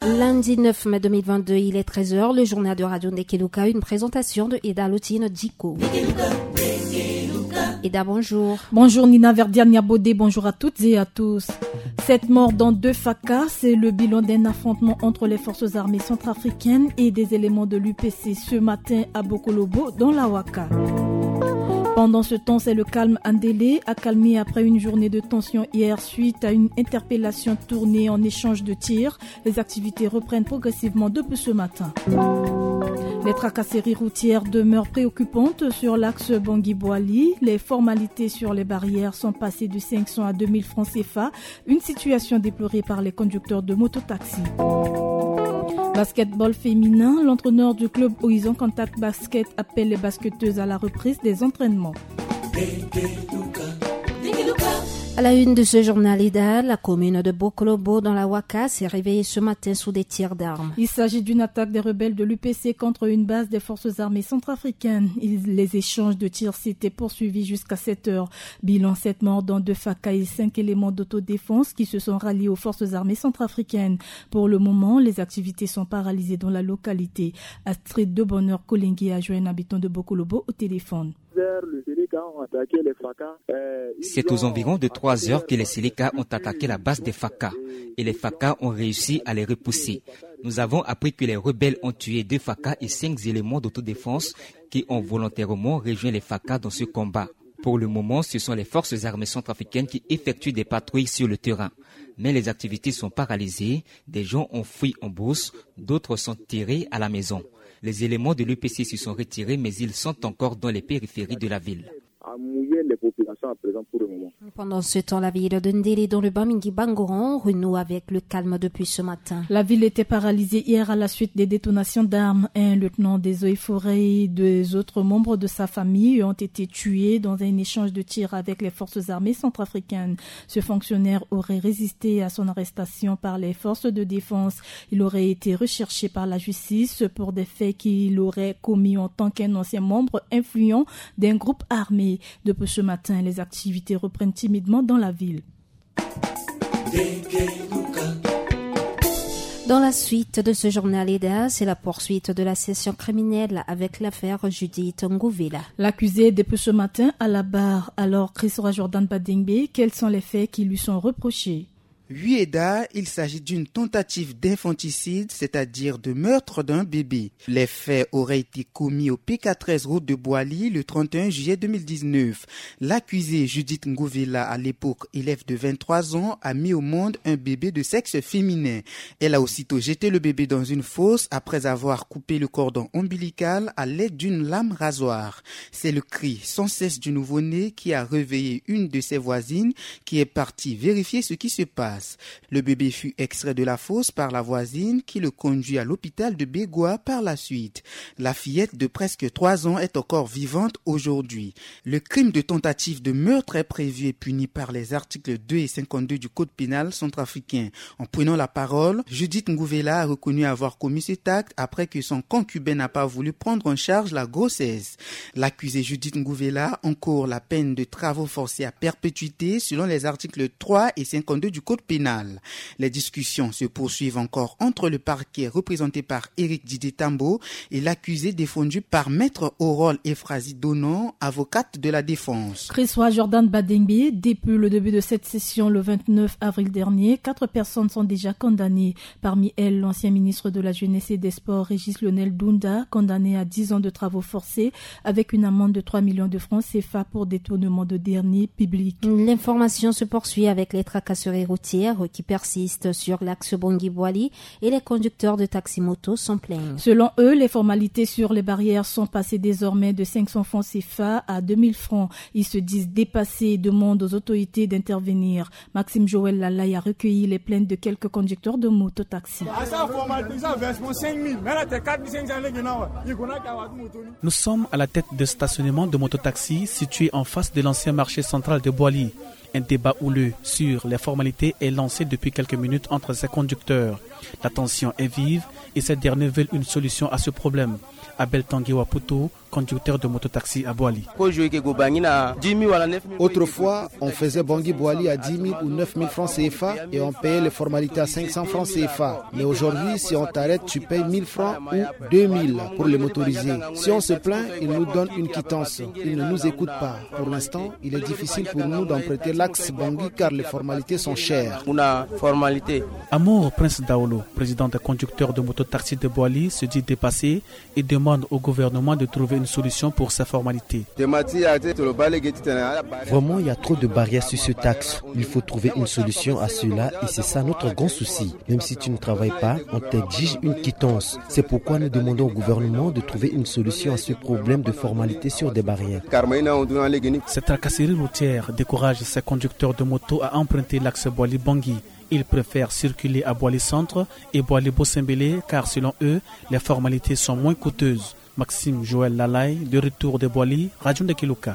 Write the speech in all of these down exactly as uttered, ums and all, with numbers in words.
Lundi neuf mai deux mille vingt-deux, il est treize heures, le journal de Radio Ndekeluka, une présentation de Eda Lotine Diko. Eda, bonjour. Bonjour Nina Verdiania Bodé, bonjour à toutes et à tous. Sept morts dans deux F A C A, c'est le bilan d'un affrontement entre les forces armées centrafricaines et des éléments de l'U P C ce matin à Bokolobo, dans la Ouaka. Pendant ce temps, c'est le calme Andélé, accalmé après une journée de tension hier suite à une interpellation tournée en échange de tirs. Les activités reprennent progressivement depuis ce matin. Les tracasseries routières demeurent préoccupantes sur l'axe Bangui-Boali. Les formalités sur les barrières sont passées de cinq cents à deux mille francs C F A, une situation déplorée par les conducteurs de mototaxi. Basketball féminin, l'entraîneur du club Horizon Contact Basket appelle les basketteuses à la reprise des entraînements. À la une de ce journal Eda, la commune de Bokolobo dans la Ouaka s'est réveillée ce matin sous des tirs d'armes. Il s'agit d'une attaque des rebelles de l'U P C contre une base des forces armées centrafricaines. Les échanges de tirs s'étaient poursuivis jusqu'à sept heures. Bilan sept morts dans deux F A C A et cinq éléments d'autodéfense qui se sont ralliés aux forces armées centrafricaines. Pour le moment, les activités sont paralysées dans la localité. Astrid de Bonheur Kolengui a joint un habitant de Bokolobo au téléphone. C'est aux environs de trois heures que les Séléka ont attaqué la base des F A C A et les F A C A ont réussi à les repousser. Nous avons appris que les rebelles ont tué deux F A C A et cinq éléments d'autodéfense qui ont volontairement rejoint les F A C A dans ce combat. Pour le moment, ce sont les forces armées centrafricaines qui effectuent des patrouilles sur le terrain. Mais les activités sont paralysées, des gens ont fui en brousse, d'autres sont tirés à la maison. Les éléments de l'U P C se sont retirés, mais ils sont encore dans les périphéries de la ville. À mouiller les populations à présent pour le moment. Pendant ce temps, la ville de Ndélé dans le Bamingui Bangoran renoue avec le calme depuis ce matin. La ville était paralysée hier à la suite des détonations d'armes. Un lieutenant des eaux et forêts et deux autres membres de sa famille ont été tués dans un échange de tirs avec les forces armées centrafricaines. Ce fonctionnaire aurait résisté à son arrestation par les forces de défense. Il aurait été recherché par la justice pour des faits qu'il aurait commis en tant qu'un ancien membre influent d'un groupe armé. Depuis ce matin, les activités reprennent timidement dans la ville. Dans la suite de ce journal Eda, c'est la poursuite de la session criminelle avec l'affaire Judith Ngouvila. L'accusé est depuis ce matin à la barre. Alors, Chris Jordan Badingbe, quels sont les faits qui lui sont reprochés? Oui, Eda, il s'agit d'une tentative d'infanticide, c'est-à-dire de meurtre d'un bébé. Les faits auraient été commis au P K treize route de Boali le trente et un juillet deux mille dix-neuf. L'accusée Judith Ngouvila, à l'époque élève de vingt-trois ans, a mis au monde un bébé de sexe féminin. Elle a aussitôt jeté le bébé dans une fosse après avoir coupé le cordon ombilical à l'aide d'une lame rasoir. C'est le cri sans cesse du nouveau-né qui a réveillé une de ses voisines qui est partie vérifier ce qui se passe. Le bébé fut extrait de la fosse par la voisine qui le conduit à l'hôpital de Bégoua par la suite. La fillette de presque trois ans est encore vivante aujourd'hui. Le crime de tentative de meurtre est prévu et puni par les articles deux et cinquante-deux du Code pénal centrafricain. En prenant la parole, Judith Ngouvela a reconnu avoir commis cet acte après que son concubin n'a pas voulu prendre en charge la grossesse. L'accusée Judith Ngouvela encourt la peine de travaux forcés à perpétuité selon les articles trois et cinquante-deux du Code pénal. Les discussions se poursuivent encore entre le parquet représenté par Éric Didier Tambo et l'accusé défendu par Maître Aurore Efrazi Donon, avocate de la défense. Christophe Jordan Badengbe, depuis le début de cette session le vingt-neuf avril dernier, quatre personnes sont déjà condamnées. Parmi elles, l'ancien ministre de la Jeunesse et des Sports, Régis Lionel Dunda, condamné à dix ans de travaux forcés avec une amende de trois millions de francs C F A pour détournement de deniers publics. L'information se poursuit avec les tracasseries routières qui persistent sur l'axe Bangui-Boali et les conducteurs de taxi-moto sont plaignent. Selon eux, les formalités sur les barrières sont passées désormais de cinq cents francs C F A à deux mille francs. Ils se disent dépassés et demandent aux autorités d'intervenir. Maxime Joël Lalaye a recueilli les plaintes de quelques conducteurs de moto-taxi. Nous sommes à la tête de stationnement de moto-taxi situé en face de l'ancien marché central de Boali. Un débat houleux sur les formalités est lancé depuis quelques minutes entre ces conducteurs. La tension est vive et ces derniers veulent une solution à ce problème. Abel Tanguy Waputo, conducteur de mototaxi à Boali. Autrefois, on faisait Bangui Boali à dix mille ou neuf mille francs C F A et on payait les formalités à cinq cents francs C F A. Mais aujourd'hui, si on t'arrête, tu payes mille francs ou deux mille pour les motorisés. Si on se plaint, ils nous donnent une quittance. Ils ne nous écoutent pas. Pour l'instant, il est difficile pour nous d'emprunter l'axe Bangui car les formalités sont chères. Amour Prince Daolo, président des conducteurs de mototaxi de Boali, se dit dépassé et demande au gouvernement de trouver une solution pour ces formalités. Vraiment, il y a trop de barrières sur ce taxe. Il faut trouver une solution à cela et c'est ça notre grand souci. Même si tu ne travailles pas, on t'exige une quittance. C'est pourquoi nous demandons au gouvernement de trouver une solution à ce problème de formalité sur des barrières. Cette tracasserie routière décourage ces conducteurs de moto à emprunter l'axe Boali-Bangui. Ils préfèrent circuler à Boali-Centre et Boali-Bossembélé car selon eux, les formalités sont moins coûteuses. Maxime Joël Lalaye, de retour de Boali, Radio de Kilouka.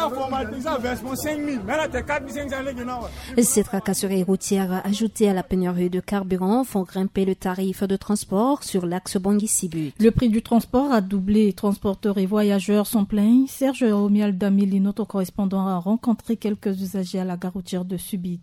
Ces tracasseries routières ajoutées à la pénurie de carburant font grimper le tarif de transport sur l'axe Bangui-Sibut. Le prix du transport a doublé. Transporteurs et voyageurs sont pleins. Serge Romial Damili, notre correspondant, a rencontré quelques usagers à la gare routière de Subit.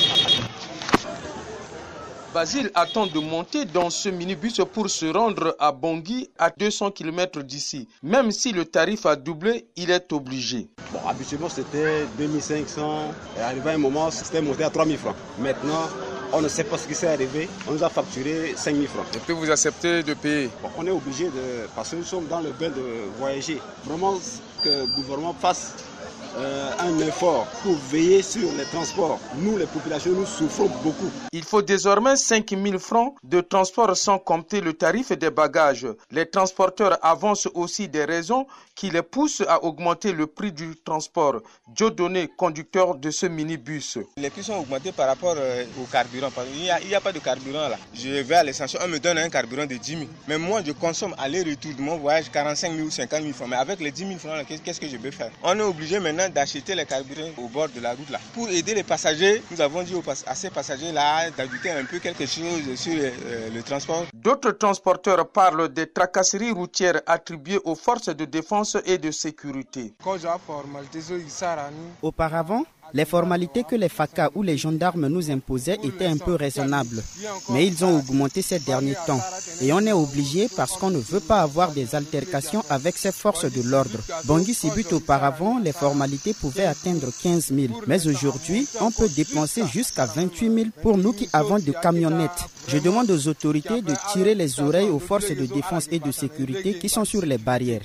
Basile attend de monter dans ce minibus pour se rendre à Bangui, à deux cents kilomètres d'ici. Même si le tarif a doublé, il est obligé. Bon, habituellement, c'était deux mille cinq cents. Et arrivé à un moment, c'était monté à trois mille francs. Maintenant, on ne sait pas ce qui s'est arrivé. On nous a facturé cinq mille francs. Et puis vous acceptez de payer? Bon, on est obligé de... Parce que nous sommes dans le bain de voyager. Vraiment, que le gouvernement fasse Euh, un effort pour veiller sur les transports. Nous, les populations, nous souffrons beaucoup. Il faut désormais cinq mille francs de transport sans compter le tarif des bagages. Les transporteurs avancent aussi des raisons qui les poussent à augmenter le prix du transport. Joe Donné, conducteur de ce minibus. Les prix sont augmentés par rapport euh, au carburant. Il n'y a, il y a pas de carburant là. Je vais à l'essentiel, on me donne un carburant de dix mille. Mais moi, je consomme aller-retour de mon voyage quarante-cinq mille ou cinquante mille francs. Mais avec les dix mille francs, qu'est-ce que je peux faire? On est obligé maintenant d'acheter les carburants au bord de la route là. Pour aider les passagers, nous avons dit à ces passagers là d'ajouter un peu quelque chose sur euh, le transport. D'autres transporteurs parlent des tracasseries routières attribuées aux forces de défense et de sécurité. Auparavant, les formalités que les F A C A ou les gendarmes nous imposaient étaient un peu raisonnables. Mais ils ont augmenté ces derniers temps. Et on est obligé parce qu'on ne veut pas avoir des altercations avec ces forces de l'ordre. Bangui-Sibut, auparavant, les formalités pouvaient atteindre quinze mille. Mais aujourd'hui, on peut dépenser jusqu'à vingt-huit mille pour nous qui avons des camionnettes. Je demande aux autorités de tirer les oreilles aux forces de défense et de sécurité qui sont sur les barrières.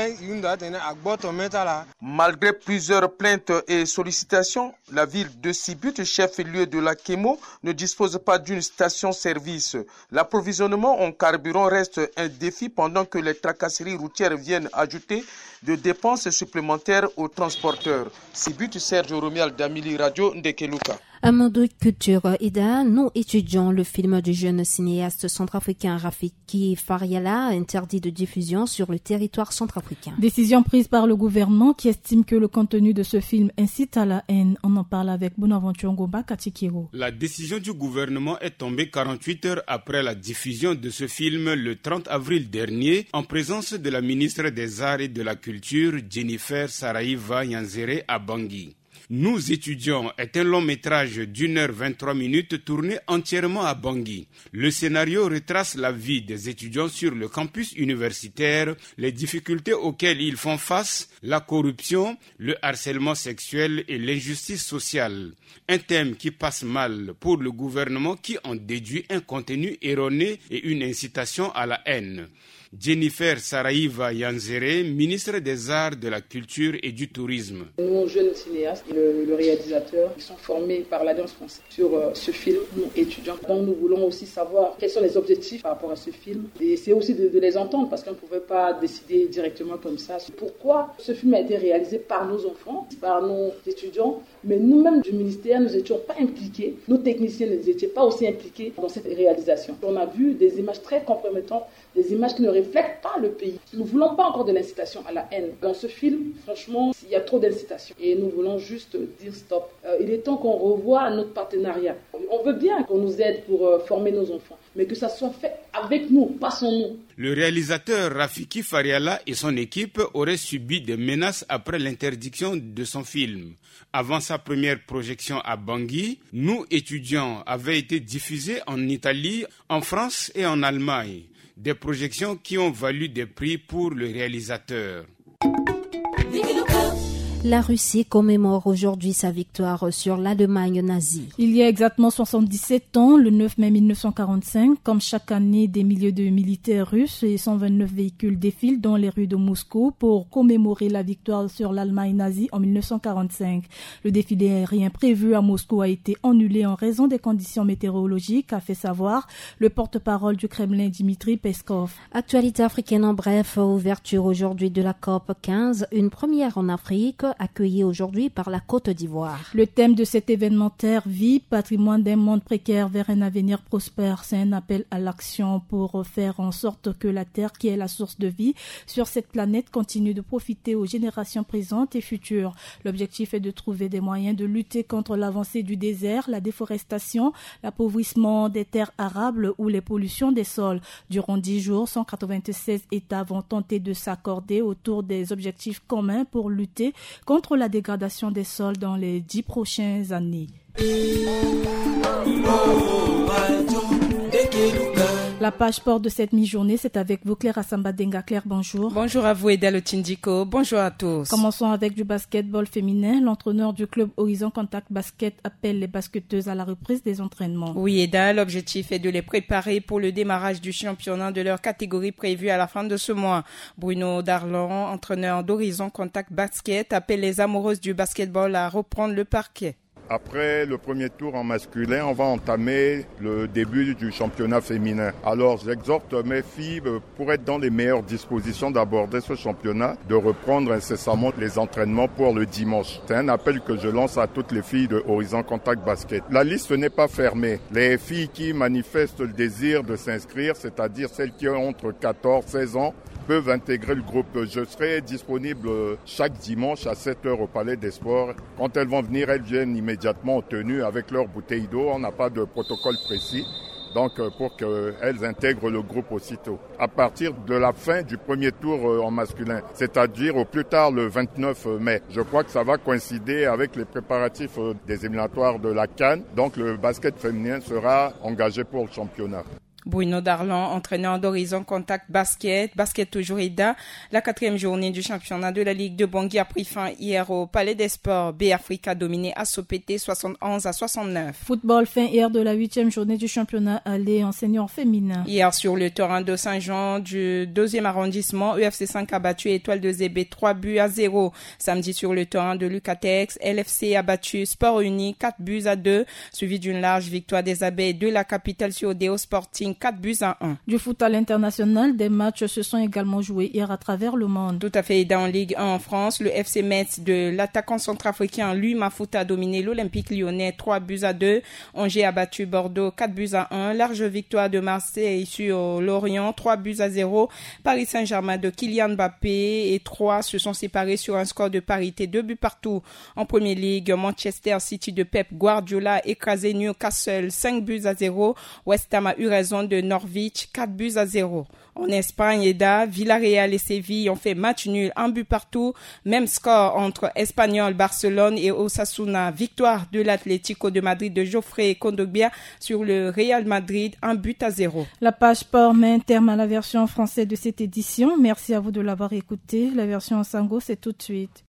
Malgré plusieurs plaintes et sollicitations, la ville de Sibut, chef-lieu de la Kémo, ne dispose pas d'une station-service. L'approvisionnement en carburant reste un défi pendant que les tracasseries routières viennent ajouter de dépenses supplémentaires aux transporteurs. Sibut, Serge Romial Damili, Radio Ndekeluka. À Mode Culture Ida, nous étudions le film du jeune cinéaste centrafricain Rafiki Fariala, interdit de diffusion sur le territoire centrafricain. Décision prise par le gouvernement qui estime que le contenu de ce film incite à la haine. On en parle avec Bonaventure Ngomba Katikiro. La décision du gouvernement est tombée quarante-huit heures après la diffusion de ce film le trente avril dernier en présence de la ministre des Arts et de la Culture, Jennifer Saraïva Nyanzere à Bangui. Nous étudions est un long métrage d'une heure vingt-trois minutes tourné entièrement à Bangui. Le scénario retrace la vie des étudiants sur le campus universitaire, les difficultés auxquelles ils font face, la corruption, le harcèlement sexuel et l'injustice sociale. Un thème qui passe mal pour le gouvernement qui en déduit un contenu erroné et une incitation à la haine. Jennifer Saraïva Nyanzere, ministre des Arts, de la Culture et du Tourisme. Nous, jeunes cinéastes, et le, le réalisateur, ils sont formés par l'Alliance française sur euh, ce film, nous étudiants. Donc nous voulons aussi savoir quels sont les objectifs par rapport à ce film. Et c'est aussi de, de les entendre parce qu'on ne pouvait pas décider directement comme ça. Pourquoi ce film a été réalisé par nos enfants, par nos étudiants, mais nous-mêmes du ministère, nous n'étions pas impliqués. Nos techniciens n'étaient pas aussi impliqués dans cette réalisation. On a vu des images très compromettantes, des images qui ne reflètent pas le pays. Nous ne voulons pas encore de l'incitation à la haine. Dans ce film, franchement, il y a trop d'incitation. Et nous voulons juste juste dire stop. Euh, il est temps qu'on revoie notre partenariat. On veut bien qu'on nous aide pour euh, former nos enfants, mais que ça soit fait avec nous, pas sans nous. Le réalisateur Rafiki Fariala et son équipe auraient subi des menaces après l'interdiction de son film. Avant sa première projection à Bangui, Nous étudiants avait été diffusé en Italie, en France et en Allemagne. Des projections qui ont valu des prix pour le réalisateur. La Russie commémore aujourd'hui sa victoire sur l'Allemagne nazie. Il y a exactement soixante-dix-sept ans, le neuf mai mille neuf cent quarante-cinq, comme chaque année, des milliers de militaires russes et cent vingt-neuf véhicules défilent dans les rues de Moscou pour commémorer la victoire sur l'Allemagne nazie en mille neuf cent quarante-cinq. Le défilé aérien prévu à Moscou a été annulé en raison des conditions météorologiques, a fait savoir le porte-parole du Kremlin Dmitri Peskov. Actualité africaine en bref, ouverture aujourd'hui de la COP quinze, une première en Afrique, accueilli aujourd'hui par la Côte d'Ivoire. Le thème de cet événementaire, Vie, patrimoine d'un monde précaire vers un avenir prospère, c'est un appel à l'action pour faire en sorte que la Terre, qui est la source de vie sur cette planète, continue de profiter aux générations présentes et futures. L'objectif est de trouver des moyens de lutter contre l'avancée du désert, la déforestation, l'appauvrissement des terres arables ou les pollutions des sols. Durant dix jours, cent quatre-vingt-seize États vont tenter de s'accorder autour des objectifs communs pour lutter contre la dégradation des sols dans les dix prochaines années. La page sport de cette mi-journée, c'est avec vous, Claire Asamba-Denga. Claire, bonjour. Bonjour à vous, Eda Lotindiko. Bonjour à tous. Commençons avec du basketball féminin. L'entraîneur du club Horizon Contact Basket appelle les basketteuses à la reprise des entraînements. Oui, Eda, l'objectif est de les préparer pour le démarrage du championnat de leur catégorie prévu à la fin de ce mois. Bruno Darlon, entraîneur d'Horizon Contact Basket, appelle les amoureuses du basketball à reprendre le parquet. Après le premier tour en masculin, on va entamer le début du championnat féminin. Alors j'exhorte mes filles, pour être dans les meilleures dispositions d'aborder ce championnat, de reprendre incessamment les entraînements pour le dimanche. C'est un appel que je lance à toutes les filles de Horizon Contact Basket. La liste n'est pas fermée. Les filles qui manifestent le désir de s'inscrire, c'est-à-dire celles qui ont entre quatorze et seize ans, peuvent intégrer le groupe. Je serai disponible chaque dimanche à sept heures au Palais des Sports. Quand elles vont venir, elles viennent immédiatement en tenue avec leur bouteille d'eau. On n'a pas de protocole précis, donc pour qu'elles intègrent le groupe aussitôt. À partir de la fin du premier tour en masculin, c'est-à-dire au plus tard le vingt-neuf mai. Je crois que ça va coïncider avec les préparatifs des éliminatoires de la CAN. Donc le basket féminin sera engagé pour le championnat. Bruno Darlon, entraîneur d'Horizon Contact Basket, basket toujours Ida. La quatrième journée du championnat de la Ligue de Bangui a pris fin hier au Palais des Sports. B Africa dominé à Sopété soixante et onze à soixante-neuf. Football fin hier de la huitième journée du championnat allé en senior féminin. Hier sur le terrain de Saint-Jean du deuxième arrondissement, E F C cinq a battu Étoile de Zébé trois buts à zéro. Samedi sur le terrain de Lucatex, L F C a battu Sport Uni quatre buts à deux, suivi d'une large victoire des Abeilles de la capitale sur Deo Sporting quatre buts à un. Du foot à l'international, des matchs se sont également joués hier à travers le monde. Tout à fait. Et dans Ligue un en France, le F C Metz de l'attaquant centrafricain Louis Mafuta a dominé l'Olympique lyonnais trois buts à deux. Angers a battu Bordeaux quatre buts à un. Large victoire de Marseille sur Lorient trois buts à zéro. Paris Saint-Germain de Kylian Mbappé et trois se sont séparés sur un score de parité, deux buts partout. En Premier Ligue, Manchester City de Pep Guardiola a écrasé Newcastle cinq buts à zéro. West Ham a eu raison de Norwich quatre buts à zéro. En Espagne, Eda, Villarreal et Séville ont fait match nul, un but partout. Même score entre Espanyol, Barcelone et Osasuna. Victoire de l'Atlético de Madrid de Geoffrey Kondogbia sur le Real Madrid, un but à zéro. La page sport met un terme à la version française de cette édition. Merci à vous de l'avoir écouté. La version en sango, c'est tout de suite.